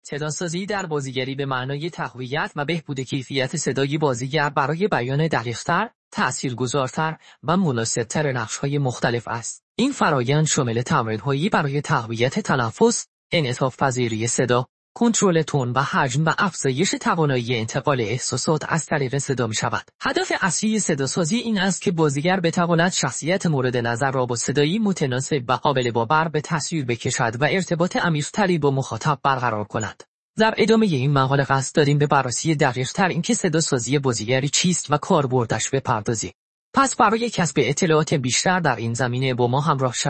صداسازی در بازیگری به معنای تقویت و بهبود کیفیت صدای بازیگر برای بیان دقیق‌تر، تأثیرگذارتر و مناسب‌تر نقش‌های مختلف است. این فرآیند شامل تمرین‌هایی برای تقویت تنفس، انعطاف‌پذیری صدا، کنترل تون و حجم و افزایش توانایی انتقال احساسات از طریق صدا می‌شود. هدف اصلی صداسازی این است که بازیگر بتواند شخصیت مورد نظر را با صدایی متناسب و قابل باور به تصویر بکشد و ارتباط عمیق‌تری با مخاطب برقرار کند. در ادامه این مقاله قصد داریم به بررسی دقیق‌تر اینکه صداسازی بازیگری چیست و کاربردش بپردازیم. پس برای کسب اطلاعات بیشتر در این زمینه با ما همراه شوید.